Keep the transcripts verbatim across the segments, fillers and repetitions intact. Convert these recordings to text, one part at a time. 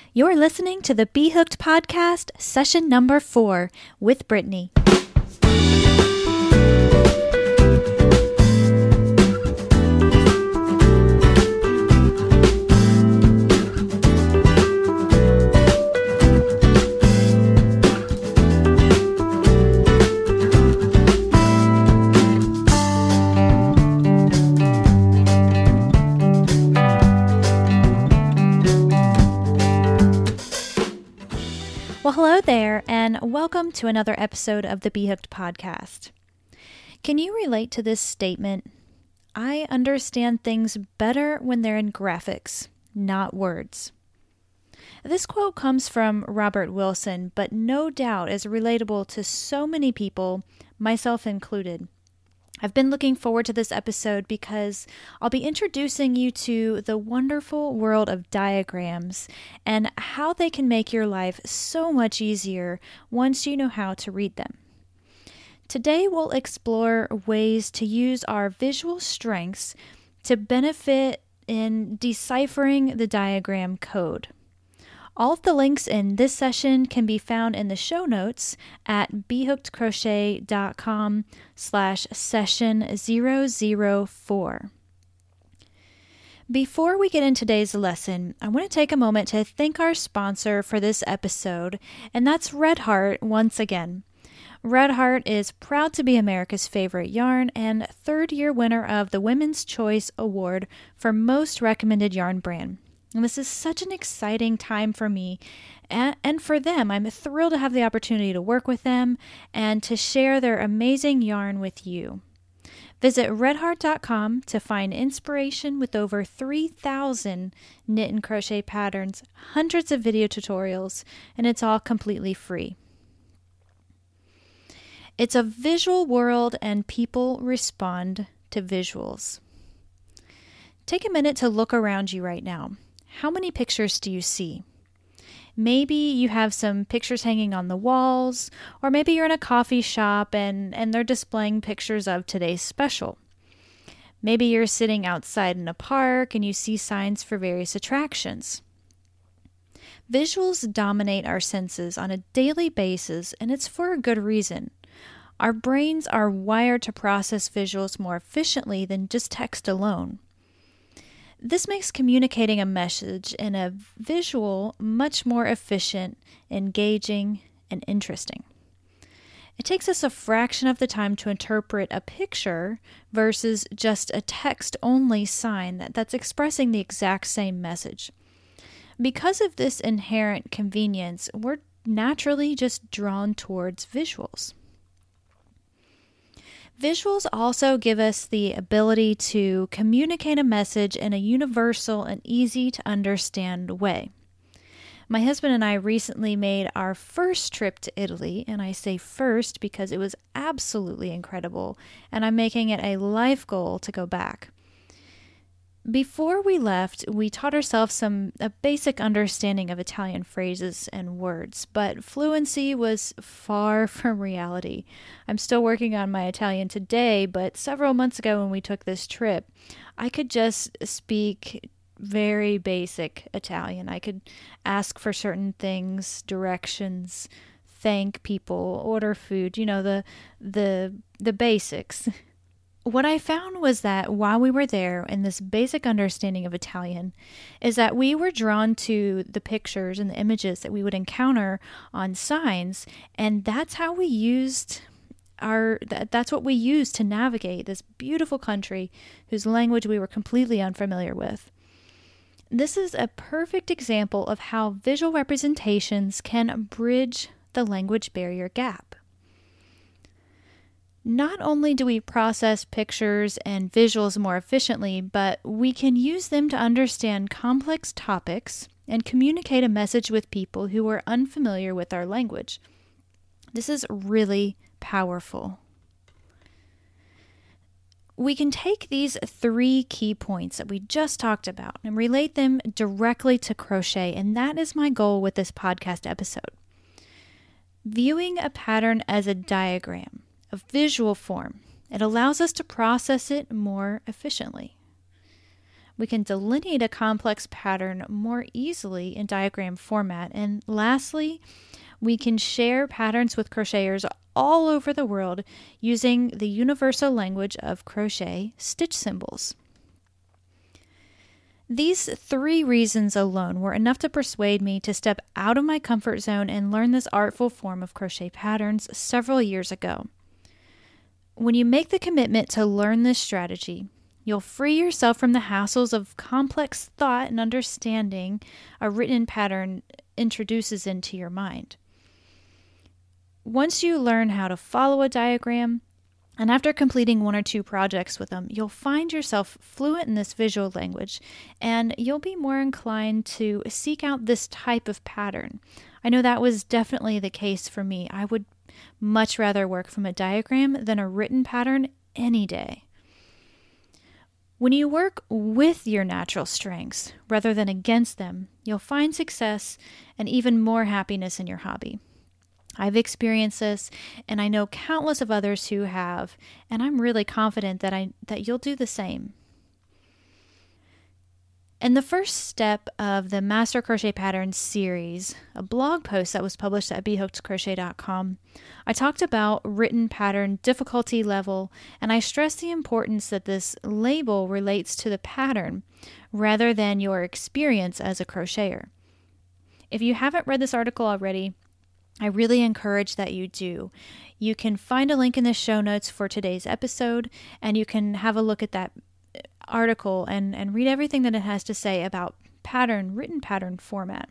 You're listening to the Be Hooked Podcast, session number four, with Brittany. Well, hello there, and welcome to another episode of the Be Hooked Podcast. Can you relate to this statement? I understand things better when they're in graphics, not words. This quote comes from Robert Wilson, but no doubt is relatable to so many people, myself included. I've been looking forward to this episode because I'll be introducing you to the wonderful world of diagrams and how they can make your life so much easier once you know how to read them. Today we'll explore ways to use our visual strengths to benefit in deciphering the diagram code. All of the links in this session can be found in the show notes at behookedcrochet.com slash session zero zero four. Before we get into today's lesson, I want to take a moment to thank our sponsor for this episode, and that's Red Heart once again. Red Heart is proud to be America's favorite yarn and third-year winner of the Women's Choice Award for Most Recommended Yarn Brand. And this is such an exciting time for me and, and for them. I'm thrilled to have the opportunity to work with them and to share their amazing yarn with you. Visit red heart dot com to find inspiration with over three thousand knit and crochet patterns, hundreds of video tutorials, and it's all completely free. It's a visual world and people respond to visuals. Take a minute to look around you right now. How many pictures do you see? Maybe you have some pictures hanging on the walls, or maybe you're in a coffee shop and, and they're displaying pictures of today's special. Maybe you're sitting outside in a park and you see signs for various attractions. Visuals dominate our senses on a daily basis, and it's for a good reason. Our brains are wired to process visuals more efficiently than just text alone. This makes communicating a message in a visual much more efficient, engaging, and interesting. It takes us a fraction of the time to interpret a picture versus just a text-only sign that, that's expressing the exact same message. Because of this inherent convenience, we're naturally just drawn towards visuals. Visuals also give us the ability to communicate a message in a universal and easy to understand way. My husband and I recently made our first trip to Italy, and I say first because it was absolutely incredible, and I'm making it a life goal to go back. Before we left, we taught ourselves some a basic understanding of Italian phrases and words, but fluency was far from reality. I'm still working on my Italian today, but several months ago when we took this trip, I could just speak very basic Italian. I could ask for certain things, directions, thank people, order food, you know, the the the basics. What I found was that while we were there in this basic understanding of Italian is that we were drawn to the pictures and the images that we would encounter on signs, and that's how we used our, that, that's what we used to navigate this beautiful country whose language we were completely unfamiliar with. This is a perfect example of how visual representations can bridge the language barrier gap. Not only do we process pictures and visuals more efficiently, but we can use them to understand complex topics and communicate a message with people who are unfamiliar with our language. This is really powerful. We can take these three key points that we just talked about and relate them directly to crochet, and that is my goal with this podcast episode. Viewing a pattern as a diagram, a visual form, it allows us to process it more efficiently. We can delineate a complex pattern more easily in diagram format. And lastly, we can share patterns with crocheters all over the world using the universal language of crochet stitch symbols. These three reasons alone were enough to persuade me to step out of my comfort zone and learn this artful form of crochet patterns several years ago. When you make the commitment to learn this strategy, you'll free yourself from the hassles of complex thought and understanding a written pattern introduces into your mind. Once you learn how to follow a diagram, and after completing one or two projects with them, you'll find yourself fluent in this visual language, and you'll be more inclined to seek out this type of pattern. I know that was definitely the case for me. I would much rather work from a diagram than a written pattern any day. When you work with your natural strengths rather than against them, you'll find success and even more happiness in your hobby. I've experienced this, and I know countless of others who have, and I'm really confident that I that you'll do the same. In the first step of the Master Crochet Patterns series, a blog post that was published at bee hooked crochet dot com, I talked about written pattern difficulty level, and I stressed the importance that this label relates to the pattern rather than your experience as a crocheter. If you haven't read this article already, I really encourage that you do. You can find a link in the show notes for today's episode, and you can have a look at that article and, and read everything that it has to say about pattern, written pattern format.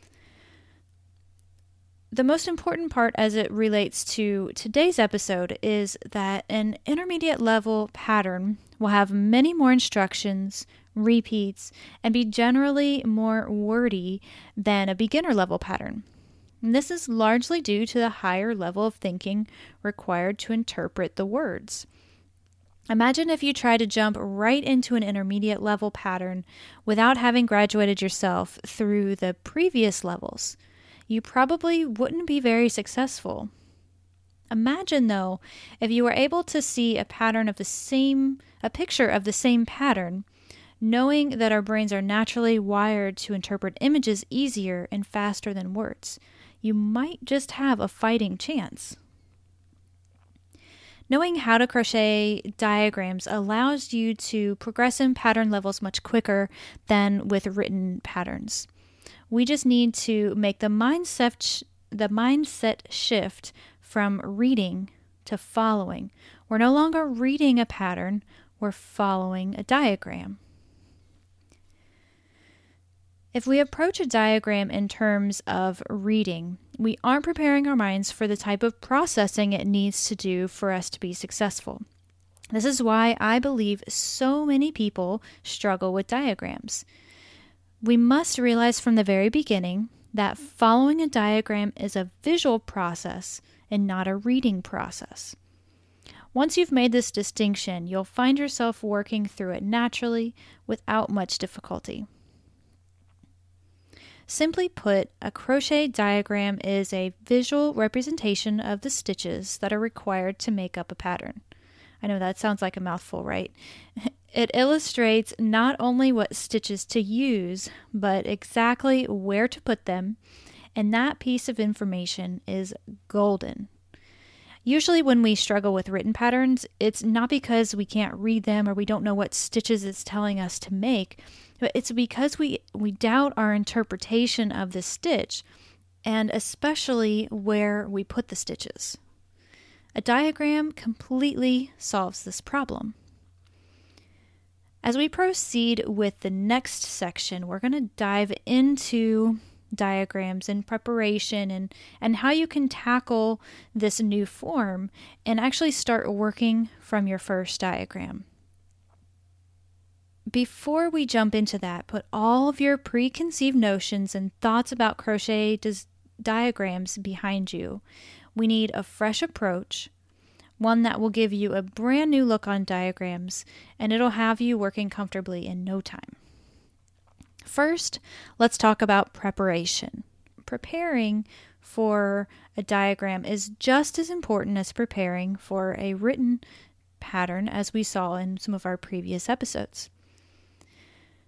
The most important part as it relates to today's episode is that an intermediate level pattern will have many more instructions, repeats, and be generally more wordy than a beginner level pattern. And this is largely due to the higher level of thinking required to interpret the words. Imagine if you try to jump right into an intermediate level pattern without having graduated yourself through the previous levels. You probably wouldn't be very successful. Imagine, though, if you were able to see a pattern of the same, a picture of the same pattern, knowing that our brains are naturally wired to interpret images easier and faster than words. You might just have a fighting chance. Knowing how to crochet diagrams allows you to progress in pattern levels much quicker than with written patterns. We just need to make the mindset sh- the mindset shift from reading to following. We're no longer reading a pattern, we're following a diagram. If we approach a diagram in terms of reading, we aren't preparing our minds for the type of processing it needs to do for us to be successful. This is why I believe so many people struggle with diagrams. We must realize from the very beginning that following a diagram is a visual process and not a reading process. Once you've made this distinction, you'll find yourself working through it naturally without much difficulty. Simply put, a crochet diagram is a visual representation of the stitches that are required to make up a pattern. I know that sounds like a mouthful, right? It illustrates not only what stitches to use, but exactly where to put them, and that piece of information is golden. Usually when we struggle with written patterns, it's not because we can't read them or we don't know what stitches it's telling us to make, but it's because we, we doubt our interpretation of the stitch, and especially where we put the stitches. A diagram completely solves this problem. As we proceed with the next section, we're going to dive into diagrams and preparation and, and how you can tackle this new form and actually start working from your first diagram. Before we jump into that, put all of your preconceived notions and thoughts about crochet dis- diagrams behind you. We need a fresh approach, one that will give you a brand new look on diagrams, and it'll have you working comfortably in no time. First, let's talk about preparation. Preparing for a diagram is just as important as preparing for a written pattern, as we saw in some of our previous episodes.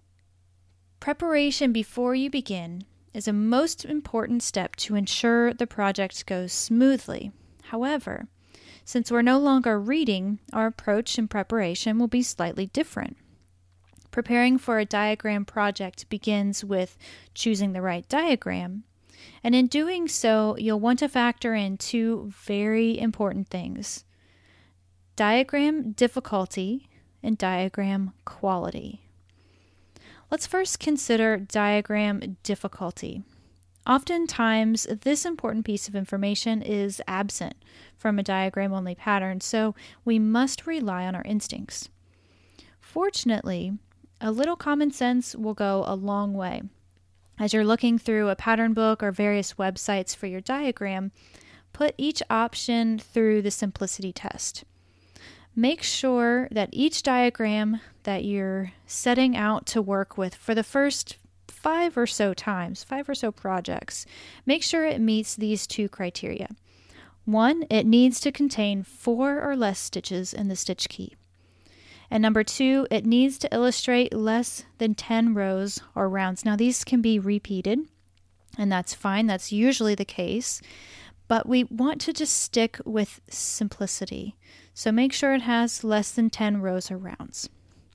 Preparation before you begin is a most important step to ensure the project goes smoothly. However, since we're no longer reading, our approach and preparation will be slightly different. Preparing for a diagram project begins with choosing the right diagram, and in doing so, you'll want to factor in two very important things: diagram difficulty and diagram quality. Let's first consider diagram difficulty. Oftentimes, this important piece of information is absent from a diagram-only pattern, so we must rely on our instincts. Fortunately, a little common sense will go a long way. As you're looking through a pattern book or various websites for your diagram, put each option through the simplicity test. Make sure that each diagram that you're setting out to work with for the first five or so times, five or so projects, make sure it meets these two criteria. One, it needs to contain four or less stitches in the stitch key. And number two, it needs to illustrate less than ten rows or rounds. Now, these can be repeated, and that's fine. That's usually the case. But we want to just stick with simplicity. So make sure it has less than ten rows or rounds.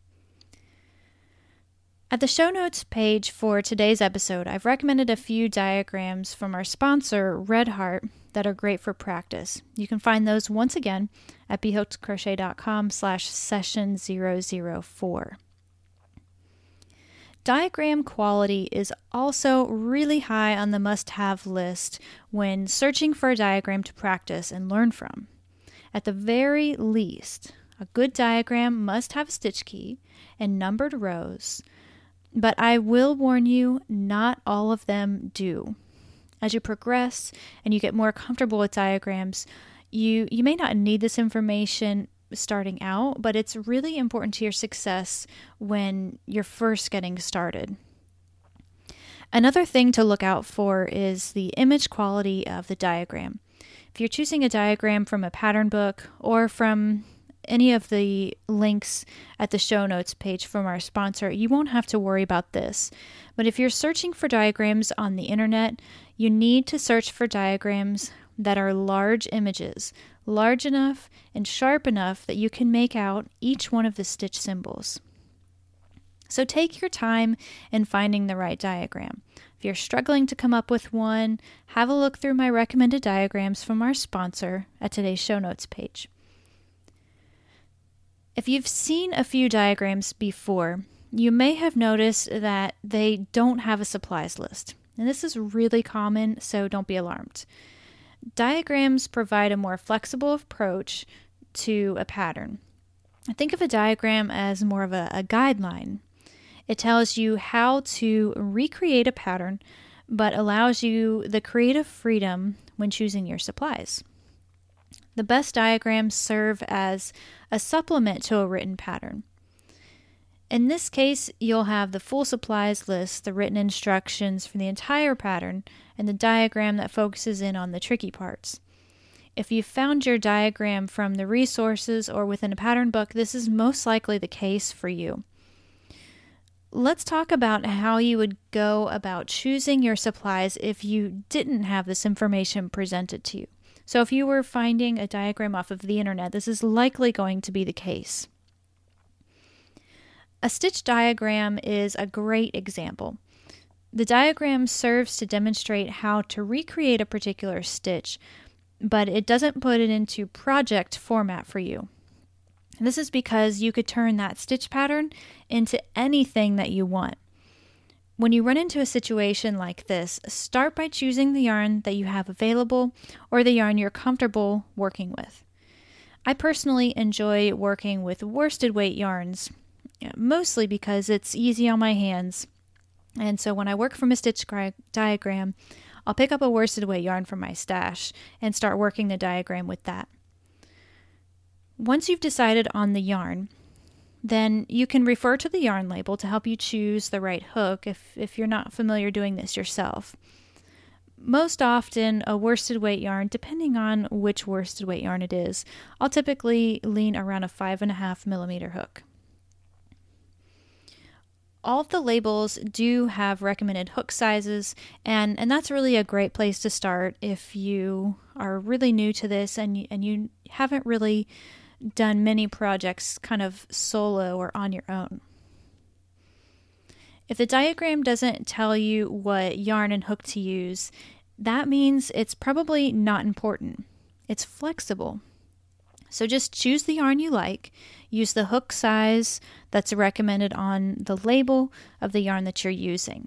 At the show notes page for today's episode, I've recommended a few diagrams from our sponsor, Red Heart, that are great for practice. You can find those once again at behookedcrochet.com slash session zero zero four. Diagram quality is also really high on the must-have list when searching for a diagram to practice and learn from. At the very least, a good diagram must have a stitch key and numbered rows, but I will warn you, not all of them do. As you progress and you get more comfortable with diagrams, you, you may not need this information starting out, but it's really important to your success when you're first getting started. Another thing to look out for is the image quality of the diagram. If you're choosing a diagram from a pattern book or from any of the links at the show notes page from our sponsor, you won't have to worry about this. But if you're searching for diagrams on the internet, you need to search for diagrams that are large images, large enough and sharp enough that you can make out each one of the stitch symbols. So take your time in finding the right diagram. If you're struggling to come up with one, have a look through my recommended diagrams from our sponsor at today's show notes page. If you've seen a few diagrams before, you may have noticed that they don't have a supplies list. And this is really common, so don't be alarmed. Diagrams provide a more flexible approach to a pattern. Think of a diagram as more of a, a guideline. It tells you how to recreate a pattern, but allows you the creative freedom when choosing your supplies. The best diagrams serve as a supplement to a written pattern. In this case, you'll have the full supplies list, the written instructions for the entire pattern, and the diagram that focuses in on the tricky parts. If you found your diagram from the resources or within a pattern book, this is most likely the case for you. Let's talk about how you would go about choosing your supplies if you didn't have this information presented to you. So if you were finding a diagram off of the internet, this is likely going to be the case. A stitch diagram is a great example. The diagram serves to demonstrate how to recreate a particular stitch, but it doesn't put it into project format for you. And this is because you could turn that stitch pattern into anything that you want. When you run into a situation like this, start by choosing the yarn that you have available or the yarn you're comfortable working with. I personally enjoy working with worsted weight yarns, mostly because it's easy on my hands. And so when I work from a stitch gra- diagram, I'll pick up a worsted weight yarn from my stash and start working the diagram with that. Once you've decided on the yarn, then you can refer to the yarn label to help you choose the right hook if, if you're not familiar doing this yourself. Most often, a worsted weight yarn, depending on which worsted weight yarn it is, I'll typically lean around a five and a half millimeter hook. all of the labels do have recommended hook sizes, and, and that's really a great place to start if you are really new to this and you, and you haven't really done many projects kind of solo or on your own. If the diagram doesn't tell you what yarn and hook to use, that means it's probably not important. It's flexible. So just choose the yarn you like, use the hook size that's recommended on the label of the yarn that you're using.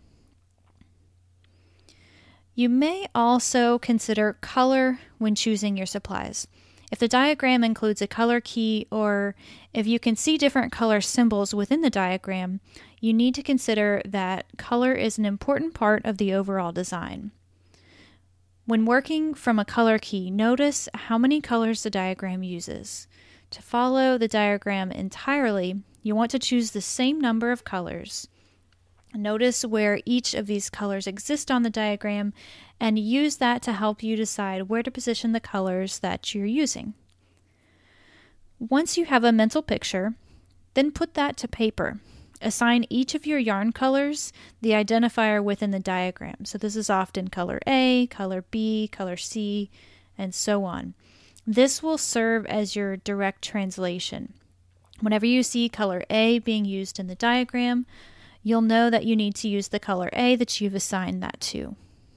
You may also consider color when choosing your supplies. If the diagram includes a color key, or if you can see different color symbols within the diagram, you need to consider that color is an important part of the overall design. When working from a color key, notice how many colors the diagram uses. To follow the diagram entirely, you want to choose the same number of colors. Notice where each of these colors exist on the diagram and use that to help you decide where to position the colors that you're using. Once you have a mental picture, then put that to paper. Assign each of your yarn colors the identifier within the diagram. So this is often color A, color B, color C, and so on. This will serve as your direct translation. Whenever you see color A being used in the diagram, you'll know that you need to use the color A that you've assigned that to.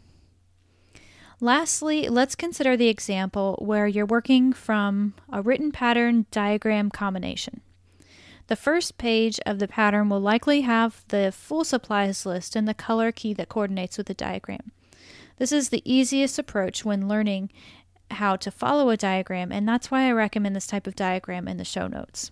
Lastly, let's consider the example where you're working from a written pattern diagram combination. The first page of the pattern will likely have the full supplies list and the color key that coordinates with the diagram. This is the easiest approach when learning how to follow a diagram, and that's why I recommend this type of diagram in the show notes.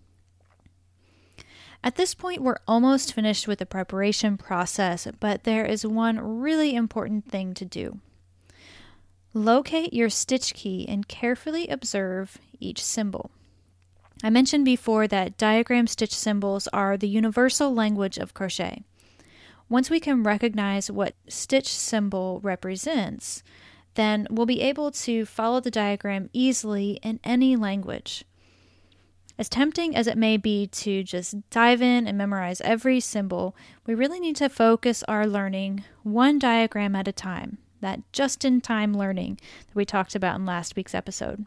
At this point, we're almost finished with the preparation process, but there is one really important thing to do. Locate your stitch key and carefully observe each symbol. I mentioned before that diagram stitch symbols are the universal language of crochet. Once we can recognize what stitch symbol represents, then we'll be able to follow the diagram easily in any language. As tempting as it may be to just dive in and memorize every symbol, we really need to focus our learning one diagram at a time, that just-in-time learning that we talked about in last week's episode.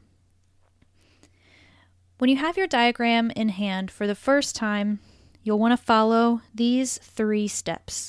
When you have your diagram in hand for the first time, you'll want to follow these three steps.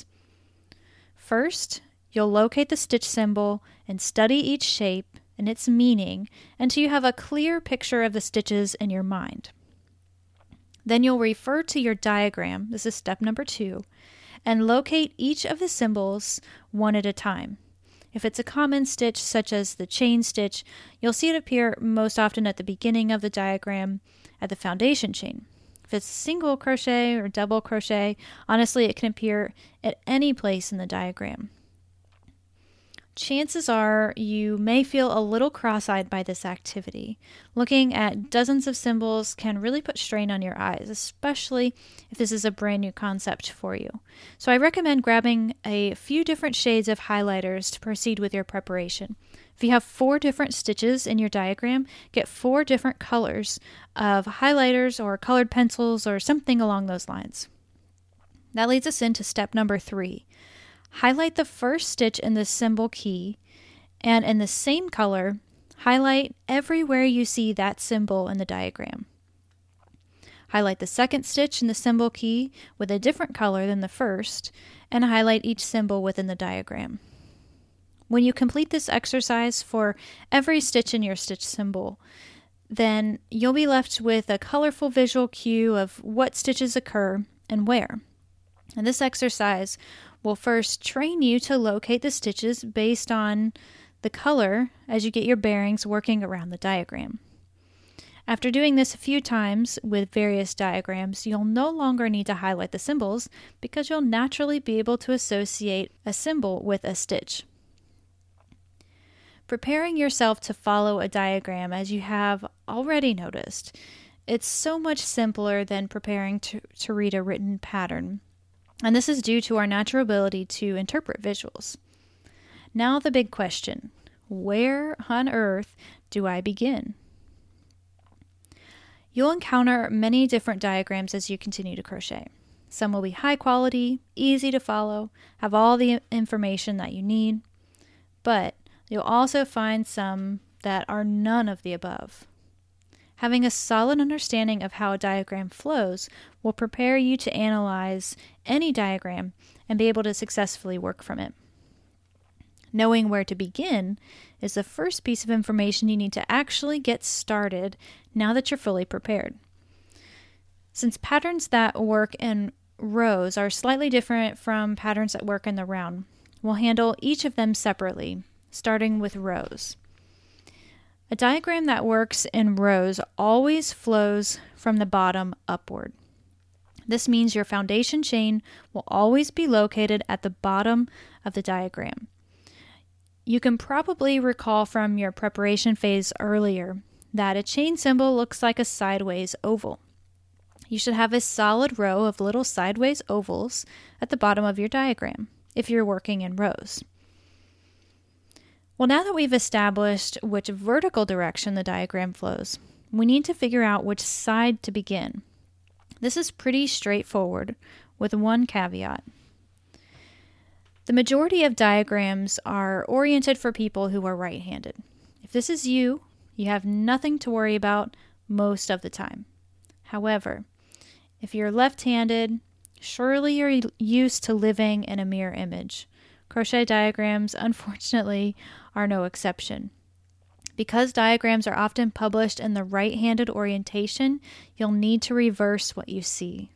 First, you'll locate the stitch symbol and study each shape and its meaning until you have a clear picture of the stitches in your mind. Then you'll refer to your diagram, this is step number two, and locate each of the symbols one at a time. If it's a common stitch, such as the chain stitch, you'll see it appear most often at the beginning of the diagram at the foundation chain. If it's single crochet or double crochet, honestly, it can appear at any place in the diagram. Chances are you may feel a little cross-eyed by this activity. Looking at dozens of symbols can really put strain on your eyes, especially if this is a brand new concept for you. So I recommend grabbing a few different shades of highlighters to proceed with your preparation. If you have four different stitches in your diagram, get four different colors of highlighters or colored pencils or something along those lines. That leads us into step number three. Highlight the first stitch in the symbol key, and in the same color, highlight everywhere you see that symbol in the diagram. Highlight the second stitch in the symbol key with a different color than the first, and highlight each symbol within the diagram. When you complete this exercise for every stitch in your stitch symbol, then you'll be left with a colorful visual cue of what stitches occur and where. And this exercise will first train you to locate the stitches based on the color as you get your bearings working around the diagram. After doing this a few times with various diagrams, you'll no longer need to highlight the symbols because you'll naturally be able to associate a symbol with a stitch. Preparing yourself to follow a diagram, as you have already noticed, it's so much simpler than preparing to, to read a written pattern. And this is due to our natural ability to interpret visuals. Now the big question, where on earth do I begin? You'll encounter many different diagrams as you continue to crochet. Some will be high quality, easy to follow, have all the information that you need, but you'll also find some that are none of the above. Having a solid understanding of how a diagram flows will prepare you to analyze any diagram and be able to successfully work from it. Knowing where to begin is the first piece of information you need to actually get started now that you're fully prepared. Since patterns that work in rows are slightly different from patterns that work in the round, we'll handle each of them separately, starting with rows. A diagram that works in rows always flows from the bottom upward. This means your foundation chain will always be located at the bottom of the diagram. You can probably recall from your preparation phase earlier that a chain symbol looks like a sideways oval. You should have a solid row of little sideways ovals at the bottom of your diagram if you're working in rows. Well, now that we've established which vertical direction the diagram flows, we need to figure out which side to begin. This is pretty straightforward, with one caveat. The majority of diagrams are oriented for people who are right-handed. If this is you, you have nothing to worry about most of the time. However, if you're left-handed, surely you're used to living in a mirror image. Crochet diagrams, unfortunately, are no exception. Because diagrams are often published in the right-handed orientation, you'll need to reverse what you see.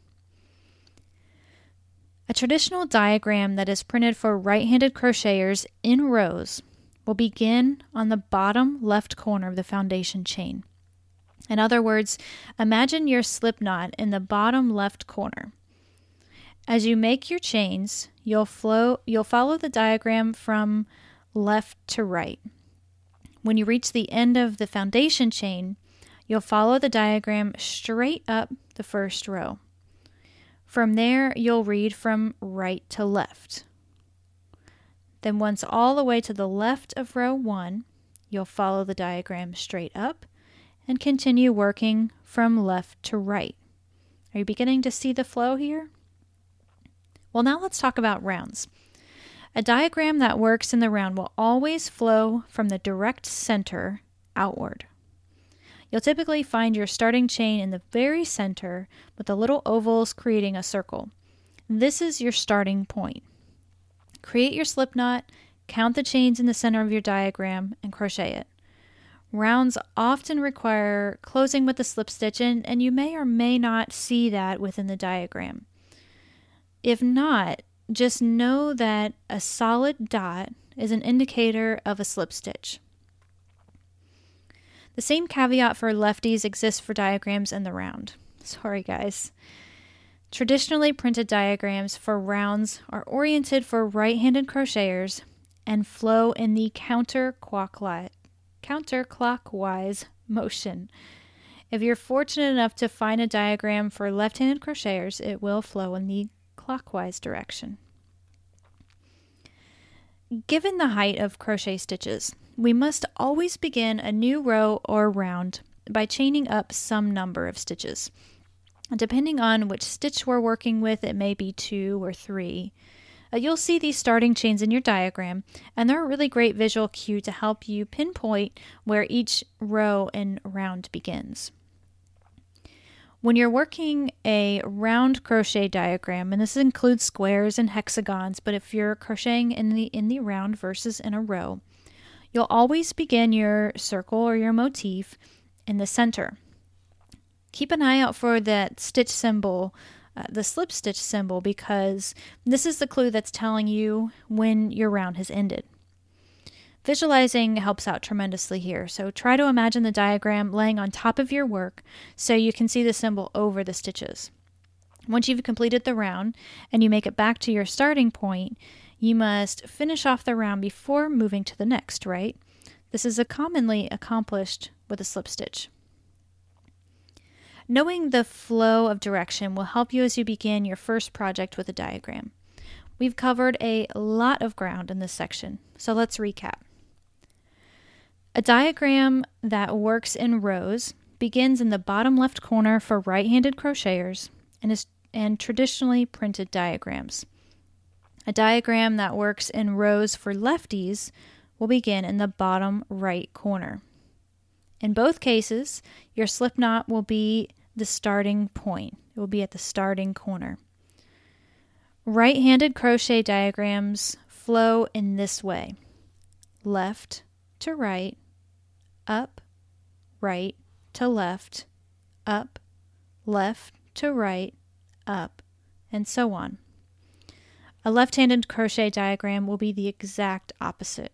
A traditional diagram that is printed for right-handed crocheters in rows will begin on the bottom left corner of the foundation chain. In other words, imagine your slip knot in the bottom left corner. As you make your chains, you'll flow, you'll follow the diagram from left to right. When you reach the end of the foundation chain, you'll follow the diagram straight up the first row. From there, you'll read from right to left. Then once all the way to the left of row one, you'll follow the diagram straight up and continue working from left to right. Are you beginning to see the flow here? Well, now let's talk about rounds. A diagram that works in the round will always flow from the direct center outward. You'll typically find your starting chain in the very center with the little ovals creating a circle. This is your starting point. Create your slip knot, count the chains in the center of your diagram, and crochet it. Rounds often require closing with a slip stitch, and, and you may or may not see that within the diagram. If not, just know that a solid dot is an indicator of a slip stitch. The same caveat for lefties exists for diagrams in the round. Sorry, guys. Traditionally printed diagrams for rounds are oriented for right-handed crocheters and flow in the counterclockwise, counterclockwise motion. If you're fortunate enough to find a diagram for left-handed crocheters, it will flow in the clockwise direction. Given the height of crochet stitches, we must always begin a new row or round by chaining up some number of stitches. Depending on which stitch we're working with, it may be two or three. Uh, you'll see these starting chains in your diagram, and they're a really great visual cue to help you pinpoint where each row and round begins. When you're working a round crochet diagram, and this includes squares and hexagons, but if you're crocheting in the in the round versus in a row, you'll always begin your circle or your motif in the center. Keep an eye out for that stitch symbol, uh, the slip stitch symbol, because this is the clue that's telling you when your round has ended. Visualizing helps out tremendously here, so try to imagine the diagram laying on top of your work so you can see the symbol over the stitches. Once you've completed the round and you make it back to your starting point, you must finish off the round before moving to the next, right? This is a commonly accomplished with a slip stitch. Knowing the flow of direction will help you as you begin your first project with a diagram. We've covered a lot of ground in this section, so let's recap. A diagram that works in rows begins in the bottom left corner for right-handed crocheters and is and traditionally printed diagrams. A diagram that works in rows for lefties will begin in the bottom right corner. In both cases, your slip knot will be the starting point. It will be at the starting corner. Right-handed crochet diagrams flow in this way: left to right, up, right to left, up, left to right, up, and so on. A left-handed crochet diagram will be the exact opposite.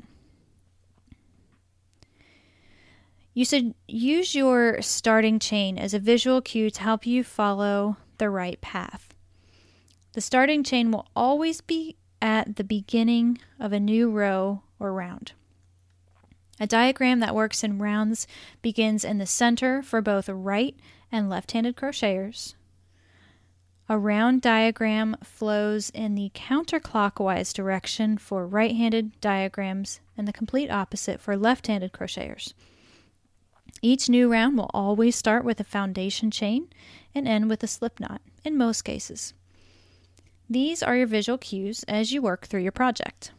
You should use your starting chain as a visual cue to help you follow the right path. The starting chain will always be at the beginning of a new row or round. A diagram that works in rounds begins in the center for both right and left-handed crocheters. A round diagram flows in the counterclockwise direction for right-handed diagrams and the complete opposite for left-handed crocheters. Each new round will always start with a foundation chain and end with a slip knot, in most cases. These are your visual cues as you work through your project.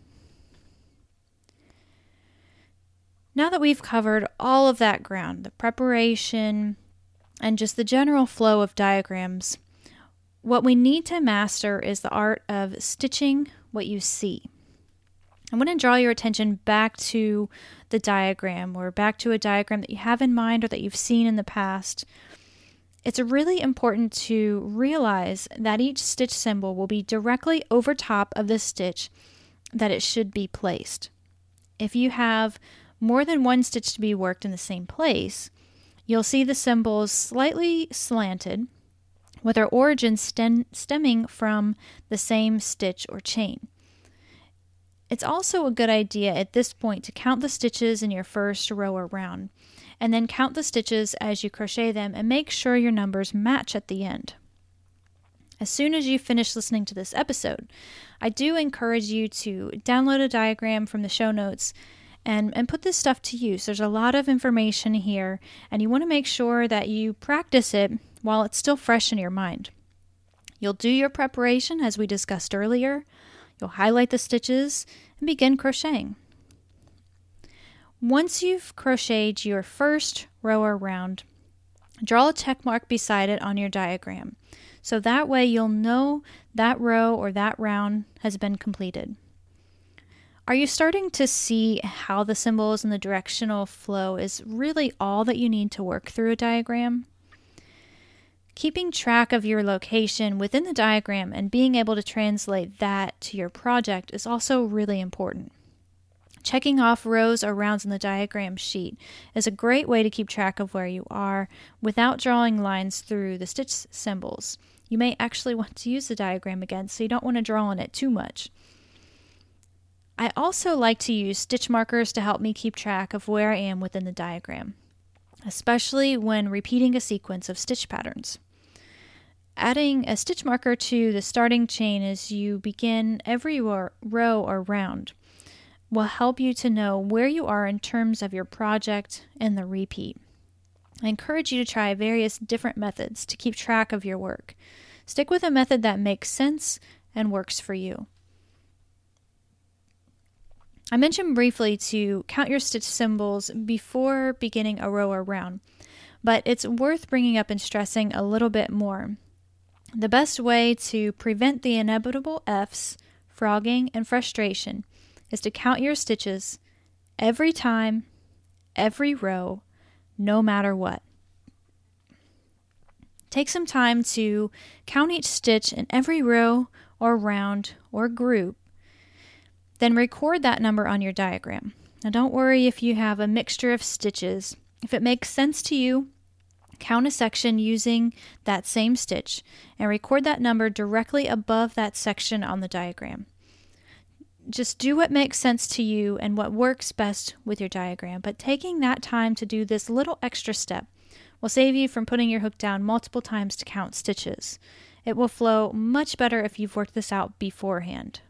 Now that we've covered all of that ground, the preparation, and just the general flow of diagrams, what we need to master is the art of stitching what you see. I want to draw your attention back to the diagram or back to a diagram that you have in mind or that you've seen in the past. It's really important to realize that each stitch symbol will be directly over top of the stitch that it should be placed. If you have more than one stitch to be worked in the same place, you'll see the symbols slightly slanted with their origin stem- stemming from the same stitch or chain. It's also a good idea at this point to count the stitches in your first row or round, and then count the stitches as you crochet them and make sure your numbers match at the end. As soon as you finish listening to this episode, I do encourage you to download a diagram from the show notes and, and put this stuff to use. There's a lot of information here, and you want to make sure that you practice it while it's still fresh in your mind. You'll do your preparation as we discussed earlier. You'll highlight the stitches and begin crocheting. Once you've crocheted your first row or round, draw a check mark beside it on your diagram. So that way you'll know that row or that round has been completed. Are you starting to see how the symbols and the directional flow is really all that you need to work through a diagram? Keeping track of your location within the diagram and being able to translate that to your project is also really important. Checking off rows or rounds in the diagram sheet is a great way to keep track of where you are without drawing lines through the stitch symbols. You may actually want to use the diagram again, so you don't want to draw on it too much. I also like to use stitch markers to help me keep track of where I am within the diagram, especially when repeating a sequence of stitch patterns. Adding a stitch marker to the starting chain as you begin every row or round will help you to know where you are in terms of your project and the repeat. I encourage you to try various different methods to keep track of your work. Stick with a method that makes sense and works for you. I mentioned briefly to count your stitch symbols before beginning a row or round, but it's worth bringing up and stressing a little bit more. The best way to prevent the inevitable F's, frogging, and frustration is to count your stitches every time, every row, no matter what. Take some time to count each stitch in every row or round or group. Then record that number on your diagram. Now don't worry if you have a mixture of stitches. If it makes sense to you, count a section using that same stitch and record that number directly above that section on the diagram. Just do what makes sense to you and what works best with your diagram, but taking that time to do this little extra step will save you from putting your hook down multiple times to count stitches. It will flow much better if you've worked this out beforehand.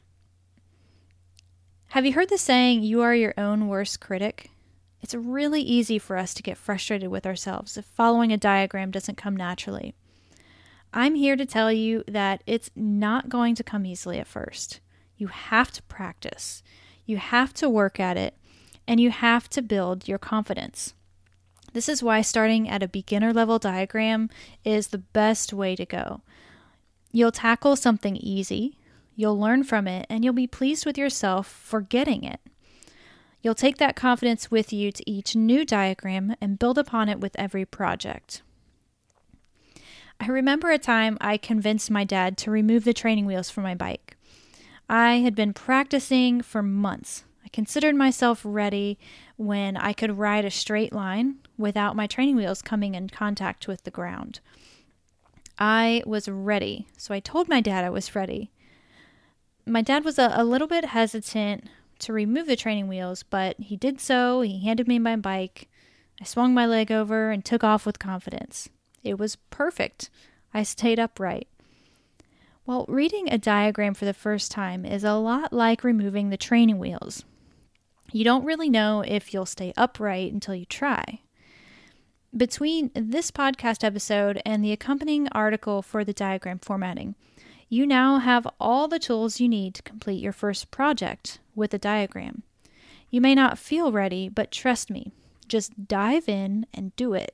Have you heard the saying, you are your own worst critic? It's really easy for us to get frustrated with ourselves if following a diagram doesn't come naturally. I'm here to tell you that it's not going to come easily at first. You have to practice. You have to work at it, and you have to build your confidence. This is why starting at a beginner level diagram is the best way to go. You'll tackle something easy, you'll learn from it, and you'll be pleased with yourself for getting it. You'll take that confidence with you to each new diagram and build upon it with every project. I remember a time I convinced my dad to remove the training wheels from my bike. I had been practicing for months. I considered myself ready when I could ride a straight line without my training wheels coming in contact with the ground. I was ready, so I told my dad I was ready. My dad was a, a little bit hesitant to remove the training wheels, but he did so. He handed me my bike. I swung my leg over and took off with confidence. It was perfect. I stayed upright. Well, reading a diagram for the first time is a lot like removing the training wheels. You don't really know if you'll stay upright until you try. Between this podcast episode and the accompanying article for the diagram formatting, you now have all the tools you need to complete your first project with a diagram. You may not feel ready, but trust me, just dive in and do it.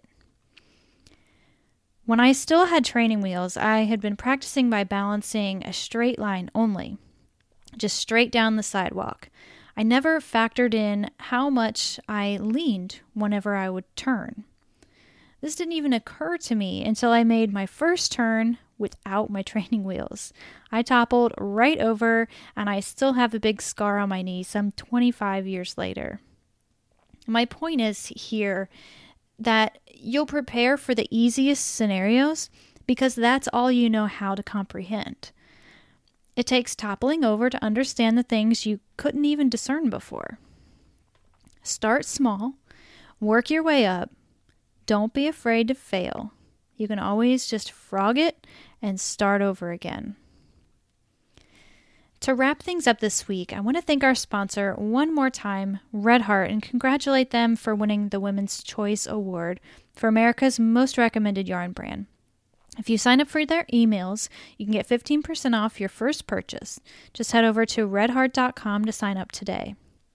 When I still had training wheels, I had been practicing by balancing a straight line only, just straight down the sidewalk. I never factored in how much I leaned whenever I would turn. This didn't even occur to me until I made my first turn without my training wheels. I toppled right over, and I still have a big scar on my knee some twenty-five years later. My point is here that you'll prepare for the easiest scenarios because that's all you know how to comprehend. It takes toppling over to understand the things you couldn't even discern before. Start small, work your way up. Don't be afraid to fail. You can always just frog it and start over again. To wrap things up this week, I want to thank our sponsor one more time, Red Heart, and congratulate them for winning the Women's Choice Award for America's most recommended yarn brand. If you sign up for their emails, you can get fifteen percent off your first purchase. Just head over to red heart dot com to sign up today.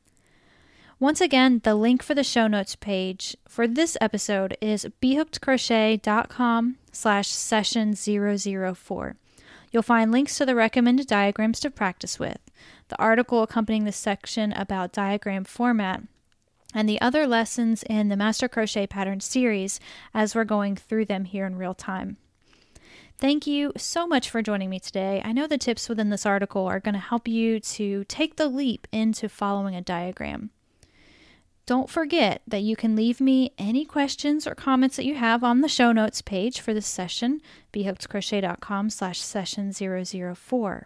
Once again, the link for the show notes page for this episode is behookedcrochet.com slash session zero zero four. You'll find links to the recommended diagrams to practice with, the article accompanying this section about diagram format, and the other lessons in the Master Crochet Pattern series as we're going through them here in real time. Thank you so much for joining me today. I know the tips within this article are going to help you to take the leap into following a diagram. Don't forget that you can leave me any questions or comments that you have on the show notes page for this session, behookedcrochet.com slash session zero zero four.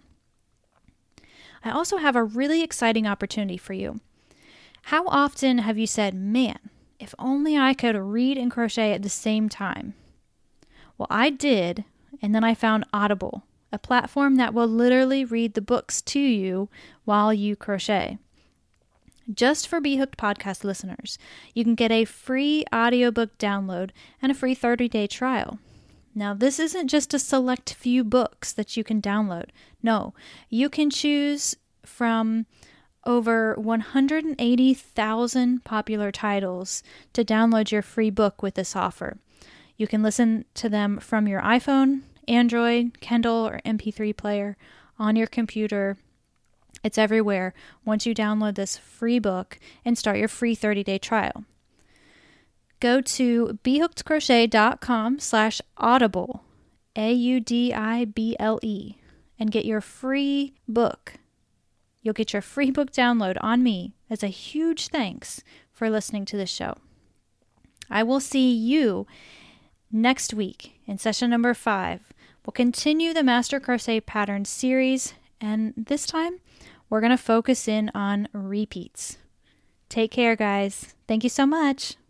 I also have a really exciting opportunity for you. How often have you said, man, if only I could read and crochet at the same time? Well, I did, and then I found Audible, a platform that will literally read the books to you while you crochet. Just for Be Hooked podcast listeners, you can get a free audiobook download and a free thirty-day trial. Now, this isn't just a select few books that you can download. No, you can choose from over one hundred eighty thousand popular titles to download your free book with this offer. You can listen to them from your iPhone, Android, Kindle, or M P three player, on your computer. It's everywhere once you download this free book and start your free thirty-day trial. Go to behookedcrochet.com slash audible, A U D I B L E, and get your free book. You'll get your free book download on me as a huge thanks for listening to this show. I will see you next week in session number five. We'll continue the Master Crochet Pattern series, and this time we're going to focus in on repeats. Take care, guys. Thank you so much.